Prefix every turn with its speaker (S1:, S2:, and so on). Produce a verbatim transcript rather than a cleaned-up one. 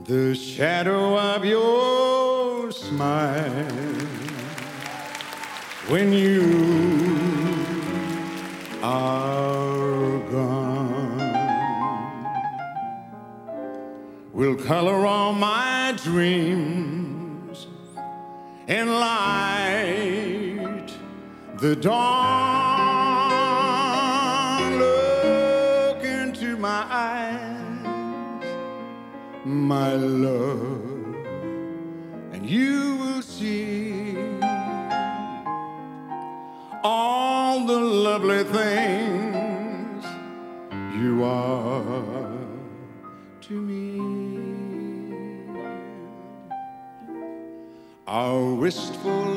S1: the shadow of your smile when you are gone will color all my dreams and light the dawn. Look into my eyes, my love, and you will see all the lovely things you are to me. Our wistful